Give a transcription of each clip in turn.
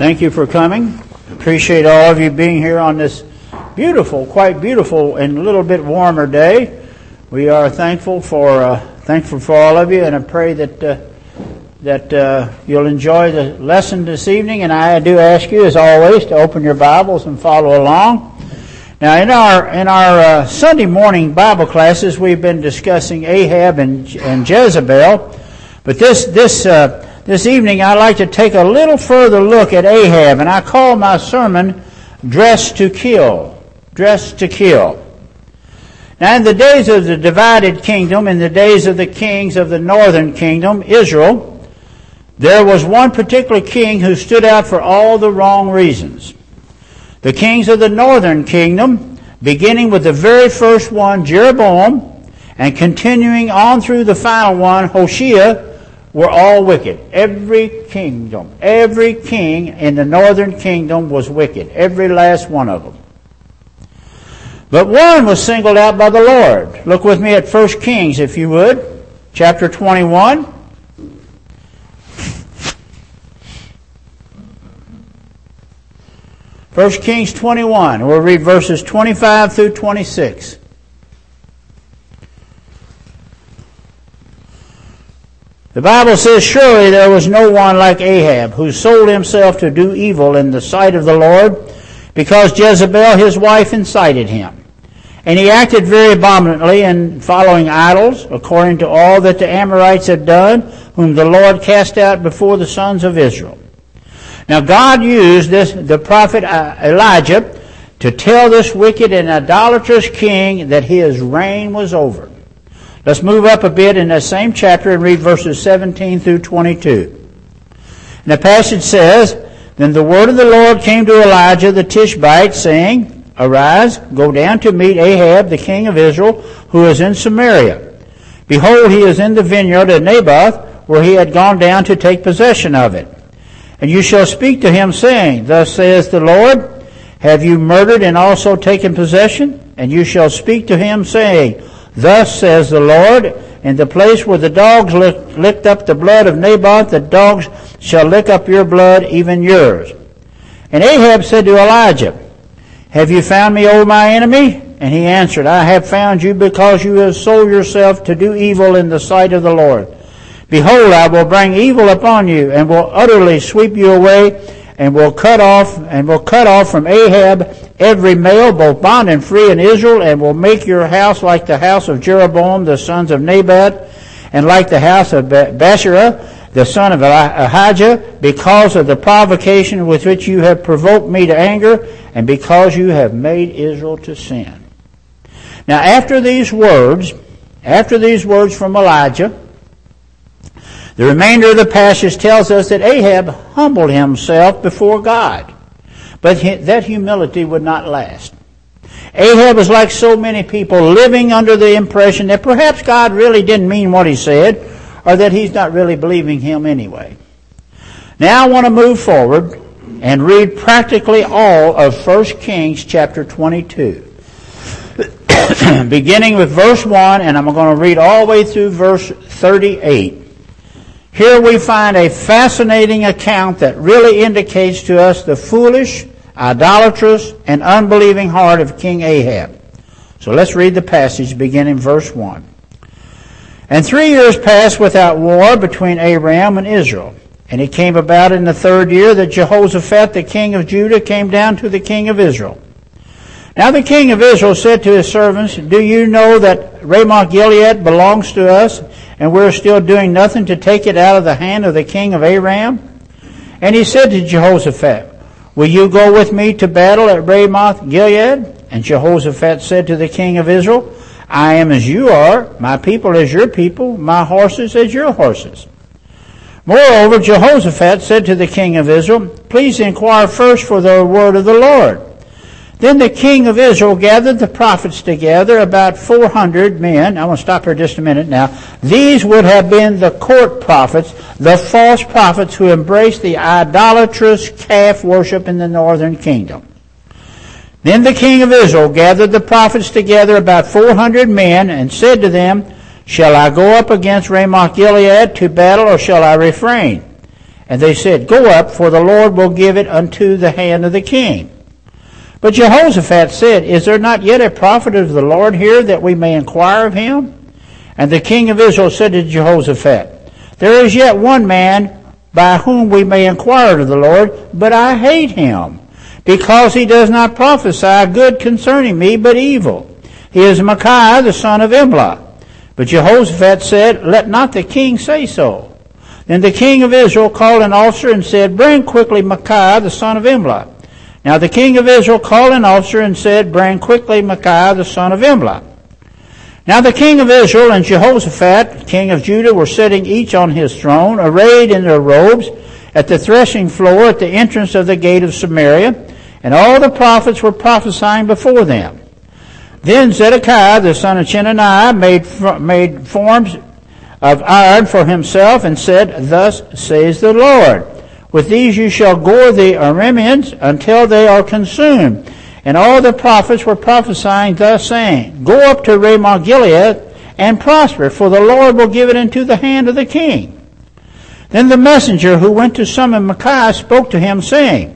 Thank you for coming. Appreciate all of you being here on this beautiful, quite beautiful and a little bit warmer day. We are thankful for all of you, and I pray that you'll enjoy the lesson this evening. And I do ask you, as always, to open your Bibles and follow along. Now, in our Sunday morning Bible classes, we've been discussing Ahab and Jezebel, but this evening I'd like to take a little further look at Ahab, and I call my sermon "Dressed to Kill." Dressed to kill. Now, in the days of the divided kingdom, in the days of the kings of the northern kingdom, Israel, there was one particular king who stood out for all the wrong reasons. The kings of the northern kingdom, beginning with the very first one, Jeroboam, and continuing on through the final one, Hoshea, were all wicked. Every king in the northern kingdom was wicked. Every last one of them. But one was singled out by the Lord. Look with me at 1 Kings, if you would, chapter 21. First Kings 21. We'll read verses 25 through 26. The Bible says, "Surely there was no one like Ahab, who sold himself to do evil in the sight of the Lord, because Jezebel his wife incited him. And he acted very abominably in following idols, according to all that the Amorites had done, whom the Lord cast out before the sons of Israel." Now God used the prophet Elijah to tell this wicked and idolatrous king that his reign was over. Let's move up a bit in that same chapter and read verses 17 through 22. And the passage says, "Then the word of the Lord came to Elijah the Tishbite, saying, Arise, go down to meet Ahab the king of Israel, who is in Samaria. Behold, he is in the vineyard of Naboth, where he had gone down to take possession of it. And you shall speak to him, saying, Thus saith the Lord, Have you murdered and also taken possession? And you shall speak to him, saying, Thus says the Lord, In the place where the dogs licked up the blood of Naboth, the dogs shall lick up your blood, even yours." And Ahab said to Elijah, "Have you found me, O my enemy?" And he answered, "I have found you because you have sold yourself to do evil in the sight of the Lord. Behold, I will bring evil upon you, and will utterly sweep you away, and will cut off from Ahab every male, both bond and free in Israel, and will make your house like the house of Jeroboam the sons of Nebat, and like the house of Baasha the son of Ahijah, because of the provocation with which you have provoked me to anger, and because you have made Israel to sin." Now, after these words from Elijah, the remainder of the passage tells us that Ahab humbled himself before God, but that humility would not last. Ahab was like so many people, living under the impression that perhaps God really didn't mean what he said, or that he's not really believing him anyway. Now I want to move forward and read practically all of 1 Kings chapter 22. Beginning with verse 1, and I'm going to read all the way through verse 38. Here we find a fascinating account that really indicates to us the foolish, idolatrous, and unbelieving heart of King Ahab. So let's read the passage beginning verse 1. "And 3 years passed without war between Aram and Israel. And it came about in the 3rd year that Jehoshaphat the king of Judah came down to the king of Israel. Now the king of Israel said to his servants, Do you know that Ramoth Gilead belongs to us, and we're still doing nothing to take it out of the hand of the king of Aram? And he said to Jehoshaphat, Will you go with me to battle at Ramoth Gilead? And Jehoshaphat said to the king of Israel, I am as you are, my people as your people, my horses as your horses. Moreover, Jehoshaphat said to the king of Israel, Please inquire first for the word of the Lord. Then the king of Israel gathered the prophets together, about 400 men. I want to stop here just a minute now. These would have been the court prophets, the false prophets who embraced the idolatrous calf worship in the northern kingdom. Then the king of Israel gathered the prophets together, about 400 men, and said to them, Shall I go up against Ramoth Gilead to battle, or shall I refrain? And they said, Go up, for the Lord will give it unto the hand of the king. But Jehoshaphat said, Is there not yet a prophet of the Lord here, that we may inquire of him? And the king of Israel said to Jehoshaphat, There is yet one man by whom we may inquire of the Lord, but I hate him, because he does not prophesy good concerning me, but evil. He is Micaiah the son of Imlah. But Jehoshaphat said, Let not the king say so. Then the king of Israel called an officer and said, Bring quickly Micaiah the son of Imlah. Now the king of Israel called an officer and said, Bring quickly Micaiah the son of Imlah. Now the king of Israel and Jehoshaphat, king of Judah, were sitting each on his throne, arrayed in their robes, at the threshing floor at the entrance of the gate of Samaria, and all the prophets were prophesying before them. Then Zedekiah the son of Chenaanah made forms of iron for himself, and said, Thus says the Lord, With these you shall gore the Arameans until they are consumed. And all the prophets were prophesying, thus saying, Go up to Ramoth Gilead and prosper, for the Lord will give it into the hand of the king. Then the messenger who went to summon Micaiah spoke to him, saying,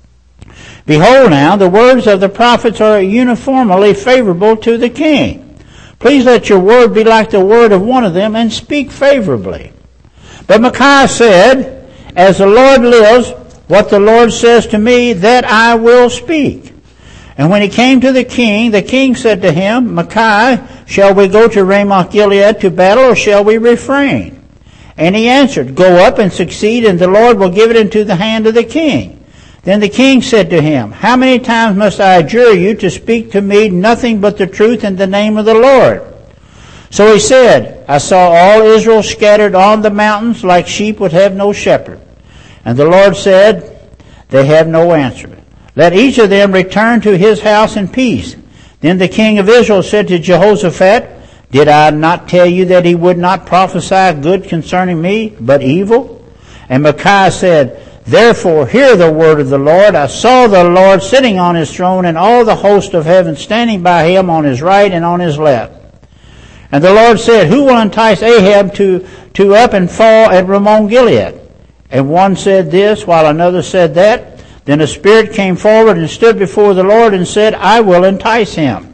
Behold now, the words of the prophets are uniformly favorable to the king. Please let your word be like the word of one of them, and speak favorably. But Micaiah said, As the Lord lives, what the Lord says to me, that I will speak. And when he came to the king said to him, Micaiah, shall we go to Ramoth Gilead to battle, or shall we refrain? And he answered, Go up and succeed, and the Lord will give it into the hand of the king. Then the king said to him, How many times must I adjure you to speak to me nothing but the truth in the name of the Lord? So he said, I saw all Israel scattered on the mountains like sheep would have no shepherd. And the Lord said, They have no answer. Let each of them return to his house in peace. Then the king of Israel said to Jehoshaphat, Did I not tell you that he would not prophesy good concerning me, but evil? And Micaiah said, Therefore hear the word of the Lord. I saw the Lord sitting on his throne, and all the host of heaven standing by him on his right and on his left. And the Lord said, Who will entice Ahab to up and fall at Ramoth Gilead? And one said this, while another said that. Then a spirit came forward and stood before the Lord and said, I will entice him.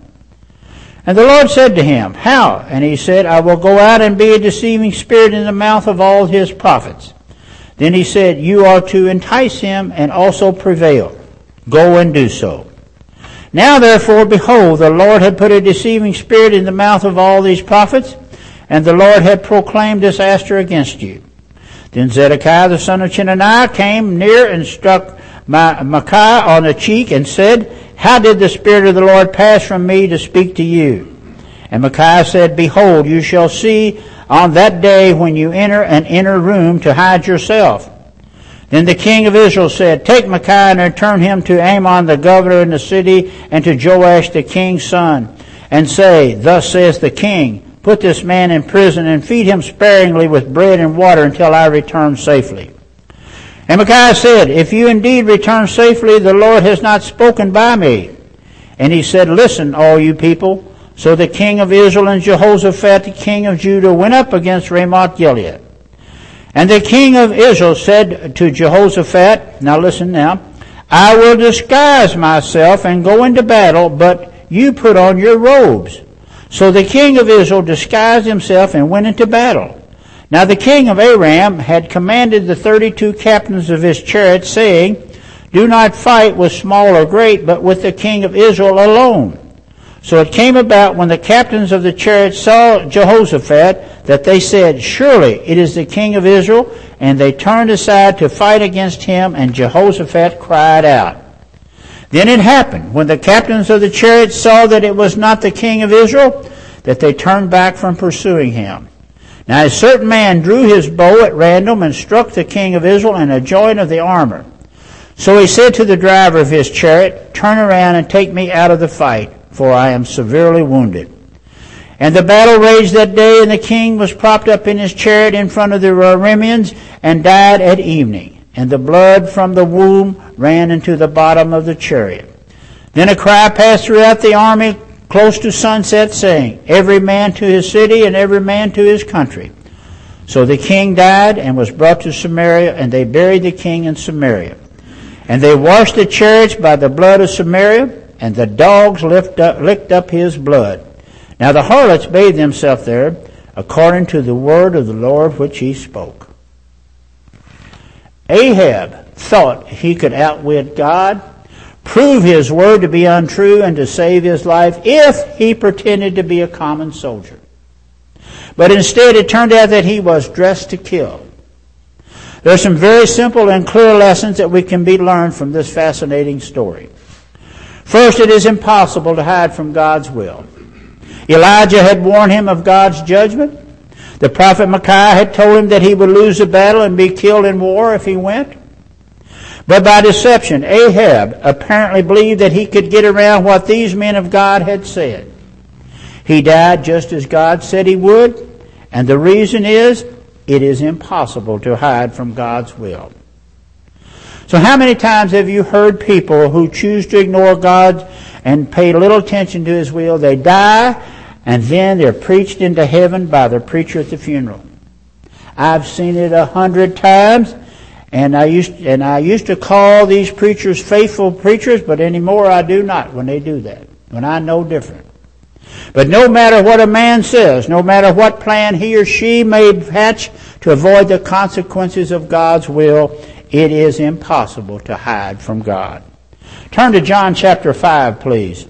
And the Lord said to him, How? And he said, I will go out and be a deceiving spirit in the mouth of all his prophets. Then he said, You are to entice him and also prevail. Go and do so. Now therefore, behold, the Lord had put a deceiving spirit in the mouth of all these prophets, and the Lord had proclaimed disaster against you. Then Zedekiah the son of Chenaanah came near and struck Micaiah on the cheek and said, How did the Spirit of the Lord pass from me to speak to you? And Micaiah said, Behold, you shall see on that day when you enter an inner room to hide yourself. Then the king of Israel said, Take Micaiah and return him to Amon the governor in the city, and to Joash the king's son, and say, Thus says the king, Put this man in prison and feed him sparingly with bread and water until I return safely. And Micaiah said, If you indeed return safely, the Lord has not spoken by me. And he said, Listen, all you people. So the king of Israel and Jehoshaphat, the king of Judah, went up against Ramoth Gilead. And the king of Israel said to Jehoshaphat, Now listen now, I will disguise myself and go into battle, but you put on your robes. So the king of Israel disguised himself and went into battle. Now the king of Aram had commanded the 32 captains of his chariots, saying, Do not fight with small or great, but with the king of Israel alone. So it came about when the captains of the chariots saw Jehoshaphat that they said, Surely it is the king of Israel, and they turned aside to fight against him, and Jehoshaphat cried out. Then it happened, when the captains of the chariots saw that it was not the king of Israel, that they turned back from pursuing him. Now a certain man drew his bow at random and struck the king of Israel in a joint of the armor. So he said to the driver of his chariot, Turn around and take me out of the fight, for I am severely wounded. And the battle raged that day, and the king was propped up in his chariot in front of the Arameans, and died at evening. And the blood from the wound ran into the bottom of the chariot. Then a cry passed throughout the army close to sunset, saying, Every man to his city, and every man to his country. So the king died and was brought to Samaria, and they buried the king in Samaria. And they washed the chariots by the blood of Samaria, and the dogs licked up his blood. Now the harlots bathed themselves there, according to the word of the Lord which he spoke. Ahab thought he could outwit God, prove his word to be untrue, and to save his life if he pretended to be a common soldier. But instead it turned out that he was dressed to kill. There are some very simple and clear lessons that we can be learned from this fascinating story. First, it is impossible to hide from God's will. Elijah had warned him of God's judgment. The prophet Micaiah had told him that he would lose the battle and be killed in war if he went. But by deception, Ahab apparently believed that he could get around what these men of God had said. He died just as God said he would, and the reason is, it is impossible to hide from God's will. So how many times have you heard people who choose to ignore God and pay little attention to his will? They die, and then they're preached into heaven by the preacher at the funeral. I've seen it 100 times, and I used to call these preachers faithful preachers, but anymore I do not when they do that, when I know different. But no matter what a man says, no matter what plan he or she may hatch to avoid the consequences of God's will, it is impossible to hide from God. Turn to John chapter 5, please.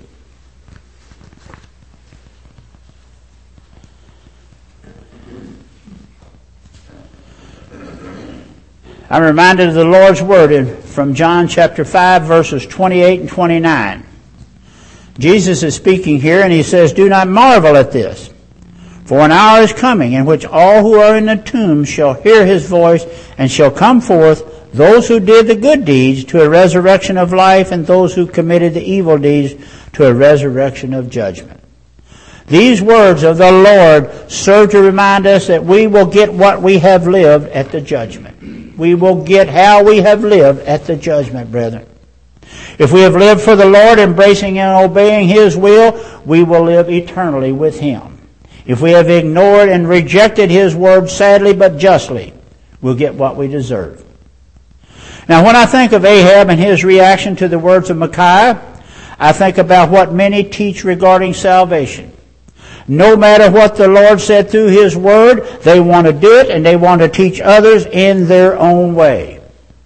I'm reminded of the Lord's word from John chapter 5, verses 28 and 29. Jesus is speaking here, and he says, "Do not marvel at this, for an hour is coming in which all who are in the tomb shall hear his voice, and shall come forth, those who did the good deeds to a resurrection of life, and those who committed the evil deeds to a resurrection of judgment." These words of the Lord serve to remind us that we will get what we have lived at the judgment. We will get how we have lived at the judgment, brethren. If we have lived for the Lord, embracing and obeying his will, we will live eternally with him. If we have ignored and rejected his word sadly but justly, we'll get what we deserve. Now, when I think of Ahab and his reaction to the words of Micaiah, I think about what many teach regarding salvation. No matter what the Lord said through his word, they want to do it, and they want to teach others in their own way.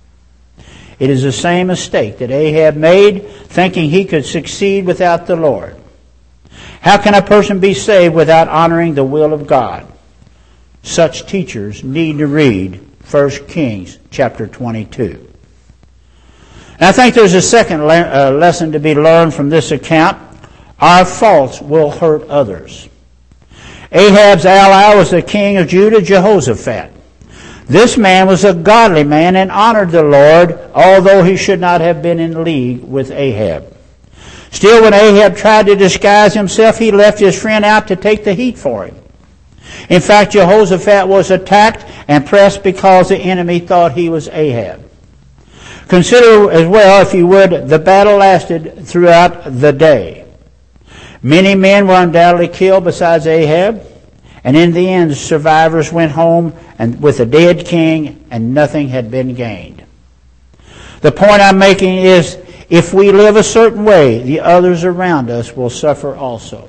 It is the same mistake that Ahab made, thinking he could succeed without the Lord. How can a person be saved without honoring the will of God? Such teachers need to read 1 Kings chapter 22. And I think there's a second lesson to be learned from this account. Our faults will hurt others. Ahab's ally was the king of Judah, Jehoshaphat. This man was a godly man and honored the Lord, although he should not have been in league with Ahab. Still, when Ahab tried to disguise himself, he left his friend out to take the heat for him. In fact, Jehoshaphat was attacked and pressed because the enemy thought he was Ahab. Consider as well, if you would, the battle lasted throughout the day. Many men were undoubtedly killed besides Ahab, and in the end, survivors went home and with a dead king, and nothing had been gained. The point I'm making is, if we live a certain way, the others around us will suffer also.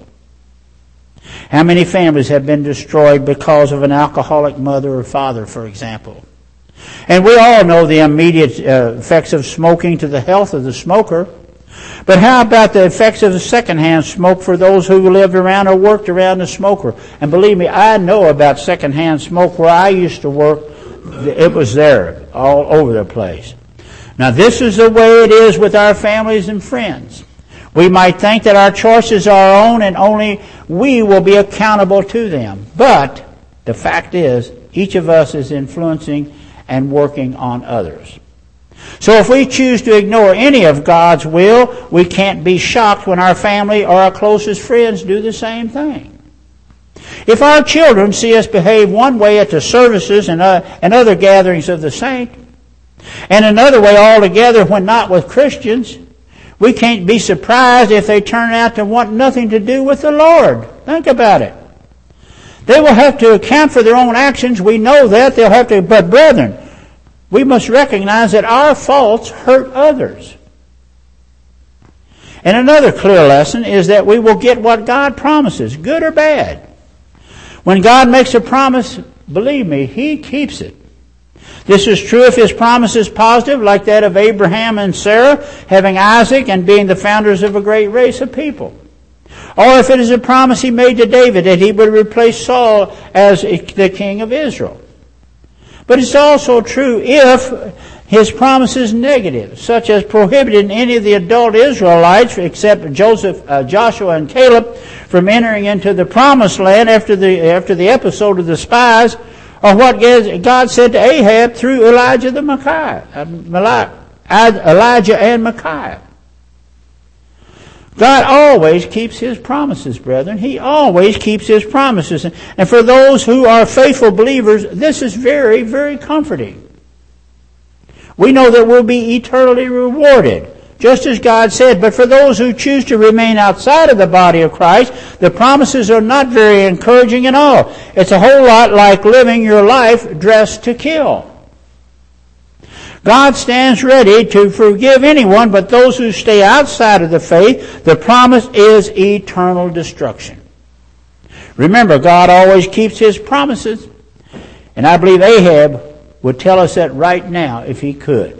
How many families have been destroyed because of an alcoholic mother or father, for example? And we all know the immediate effects of smoking to the health of the smoker. But how about the effects of the secondhand smoke for those who lived around or worked around the smoker? And believe me, I know about secondhand smoke. Where I used to work, it was there all over the place. Now, this is the way it is with our families and friends. We might think that our choices are our own and only we will be accountable to them. But the fact is, each of us is influencing and working on others. So if we choose to ignore any of God's will, we can't be shocked when our family or our closest friends do the same thing. If our children see us behave one way at the services and other gatherings of the saints, and another way altogether when not with Christians, we can't be surprised if they turn out to want nothing to do with the Lord. Think about it. They will have to account for their own actions. We know that. They'll have to. But brethren, we must recognize that our faults hurt others. And another clear lesson is that we will get what God promises, good or bad. When God makes a promise, believe me, He keeps it. This is true if His promise is positive, like that of Abraham and Sarah, having Isaac and being the founders of a great race of people. Or if it is a promise He made to David that he would replace Saul as the king of Israel. But it's also true if His promise is negative, such as prohibiting any of the adult Israelites, except Joshua and Caleb, from entering into the promised land after the episode of the spies, or what God said to Ahab through Elijah and Micaiah. God always keeps His promises, brethren. He always keeps His promises. And for those who are faithful believers, this is very, very comforting. We know that we'll be eternally rewarded, just as God said. But for those who choose to remain outside of the body of Christ, the promises are not very encouraging at all. It's a whole lot like living your life dressed to kill. God stands ready to forgive anyone, but those who stay outside of the faith, the promise is eternal destruction. Remember, God always keeps His promises, and I believe Ahab would tell us that right now if he could.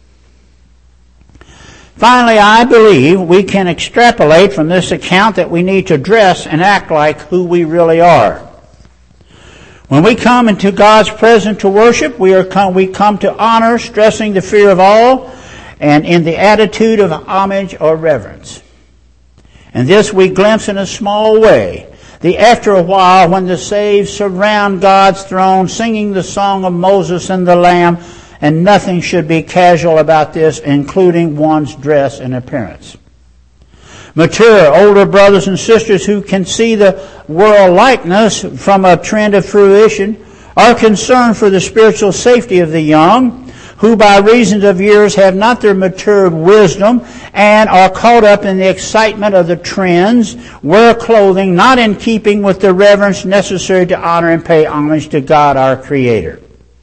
Finally, I believe we can extrapolate from this account that we need to dress and act like who we really are. When we come into God's presence to worship, we come to honor, stressing the fear of all, and in the attitude of homage or reverence. And this we glimpse in a small way. After a while, when the saved surround God's throne, singing the song of Moses and the Lamb, and nothing should be casual about this, including one's dress and appearance. Mature, older brothers and sisters who can see the world likeness from a trend of fruition are concerned for the spiritual safety of the young, who by reason of years have not their matured wisdom and are caught up in the excitement of the trends, wear clothing not in keeping with the reverence necessary to honor and pay homage to God our Creator.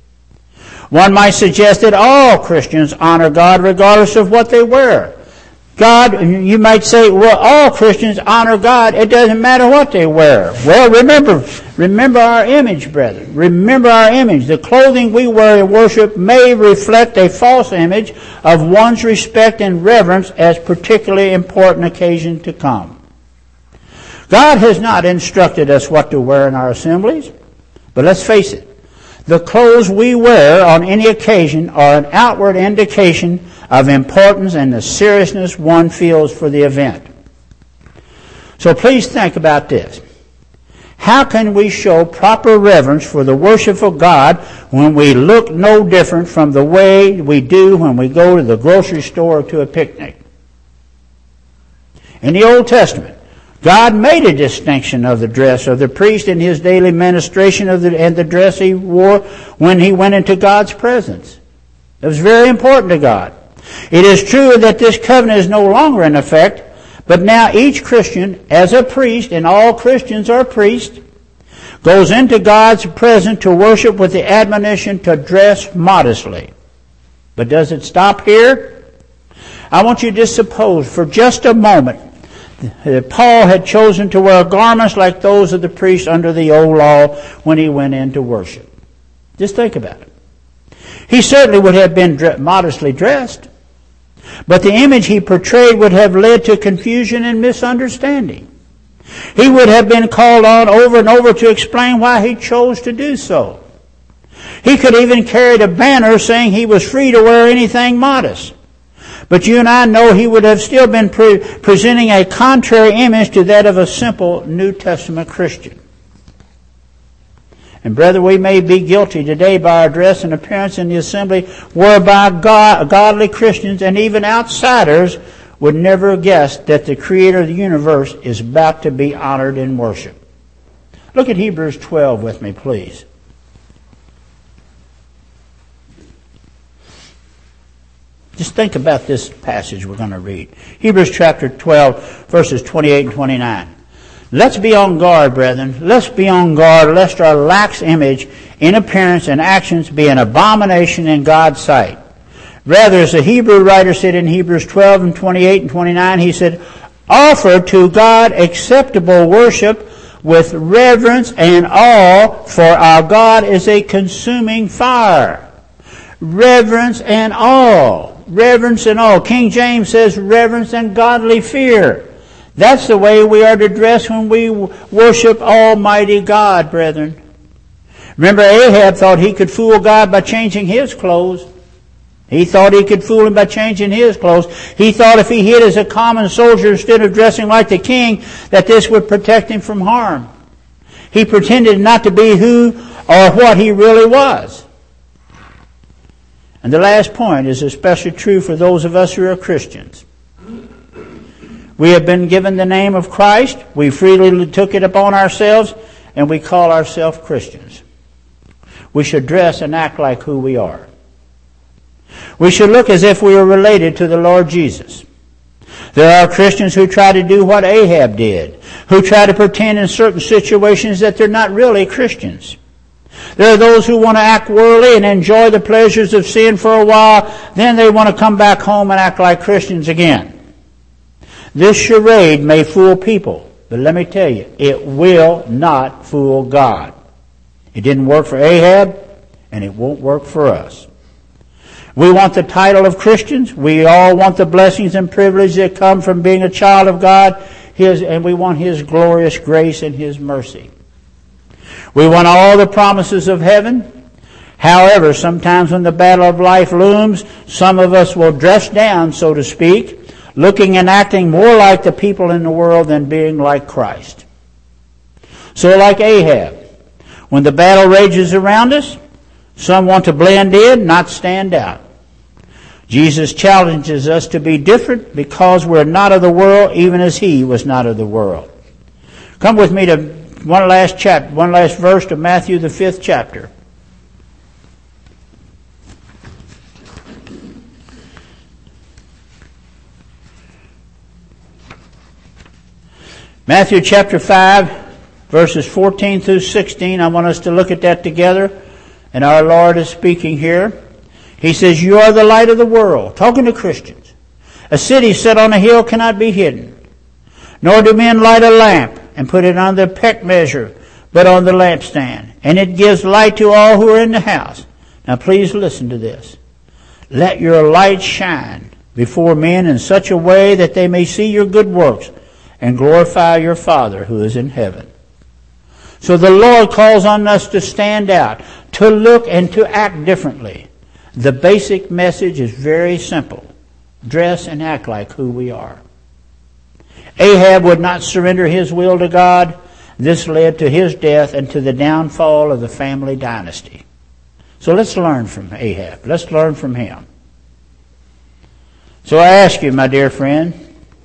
One might suggest that all Christians honor God regardless of what they wear. God, you might say, well, all Christians honor God. It doesn't matter what they wear. Well, remember our image, brethren. Remember our image. The clothing we wear in worship may reflect a false image of one's respect and reverence as particularly important occasion to come. God has not instructed us what to wear in our assemblies, but let's face it. The clothes we wear on any occasion are an outward indication of importance and the seriousness one feels for the event. So please think about this. How can we show proper reverence for the worship of God when we look no different from the way we do when we go to the grocery store or to a picnic? In the Old Testament, God made a distinction of the dress of the priest in his daily ministration and the dress he wore when he went into God's presence. It was very important to God. It is true that this covenant is no longer in effect, but now each Christian, as a priest, and all Christians are priests, goes into God's presence to worship with the admonition to dress modestly. But does it stop here? I want you to suppose for just a moment that Paul had chosen to wear garments like those of the priests under the old law when he went in to worship. Just think about it. He certainly would have been modestly dressed, but the image he portrayed would have led to confusion and misunderstanding. He would have been called on over and over to explain why he chose to do so. He could even carry a banner saying he was free to wear anything modest. But you and I know he would have still been presenting a contrary image to that of a simple New Testament Christian. And brother, we may be guilty today by our dress and appearance in the assembly, whereby godly Christians and even outsiders would never guess that the Creator of the universe is about to be honored in worship. Look at Hebrews 12 with me, please. Just think about this passage we're going to read. Hebrews chapter 12, verses 28 and 29. Let's be on guard, brethren. Let's be on guard lest our lax image in appearance and actions be an abomination in God's sight. Rather, as the Hebrew writer said in Hebrews 12 and 28 and 29, he said, offer to God acceptable worship with reverence and awe, for our God is a consuming fire. Reverence and awe. Reverence and awe. King James says reverence and godly fear. That's the way we are to dress when we worship Almighty God, brethren. Remember, Ahab thought he could fool God by changing his clothes. He thought he could fool him by changing his clothes. He thought if he hid as a common soldier instead of dressing like the king, that this would protect him from harm. He pretended not to be who or what he really was. And the last point is especially true for those of us who are Christians. We have been given the name of Christ. We freely took it upon ourselves, and we call ourselves Christians. We should dress and act like who we are. We should look as if we were related to the Lord Jesus. There are Christians who try to do what Ahab did, who try to pretend in certain situations that they're not really Christians. There are those who want to act worldly and enjoy the pleasures of sin for a while, then they want to come back home and act like Christians again. This charade may fool people, but let me tell you, it will not fool God. It didn't work for Ahab, and it won't work for us. We want the title of Christians. We all want the blessings and privileges that come from being a child of God, and we want His glorious grace and His mercy. We want all the promises of heaven. However, sometimes when the battle of life looms, some of us will dress down, so to speak, looking and acting more like the people in the world than being like Christ. So like Ahab, when the battle rages around us, some want to blend in, not stand out. Jesus challenges us to be different because we're not of the world, even as He was not of the world. Come with me to one last verse to Matthew, the 5th chapter. Matthew chapter 5, verses 14 through 16. I want us to look at that together. And our Lord is speaking here. He says, you are the light of the world. Talking to Christians. A city set on a hill cannot be hidden. Nor do men light a lamp and put it on the peck measure, but on the lampstand. And it gives light to all who are in the house. Now please listen to this. Let your light shine before men in such a way that they may see your good works and glorify your Father who is in heaven. So the Lord calls on us to stand out, to look and to act differently. The basic message is very simple. Dress and act like who we are. Ahab would not surrender his will to God. This led to his death and to the downfall of the family dynasty. So let's learn from Ahab. Let's learn from him. So I ask you, my dear friend,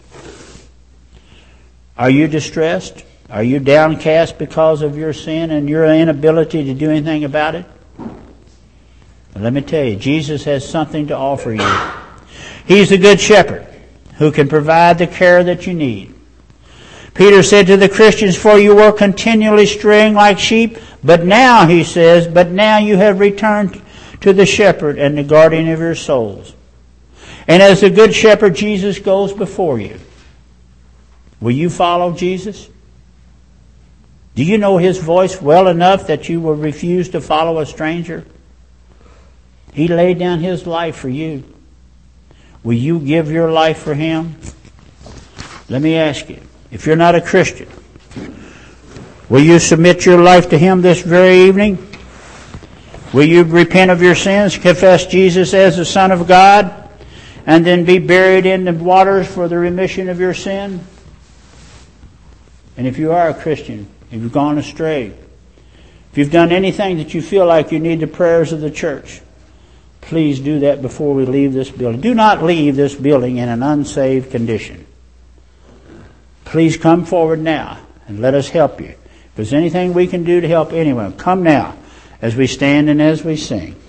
are you distressed? Are you downcast because of your sin and your inability to do anything about it? Well, let me tell you, Jesus has something to offer you. He's the good shepherd who can provide the care that you need. Peter said to the Christians, for you were continually straying like sheep, but now, he says, but now you have returned to the shepherd and the guardian of your souls. And as the good shepherd, Jesus goes before you. Will you follow Jesus? Do you know His voice well enough that you will refuse to follow a stranger? He laid down His life for you. Will you give your life for Him? Let me ask you, if you're not a Christian, will you submit your life to Him this very evening? Will you repent of your sins, confess Jesus as the Son of God, and then be buried in the waters for the remission of your sin? And if you are a Christian, if you've gone astray, if you've done anything that you feel like you need the prayers of the church, please do that before we leave this building. Do not leave this building in an unsaved condition. Please come forward now and let us help you. If there's anything we can do to help anyone, come now as we stand and as we sing.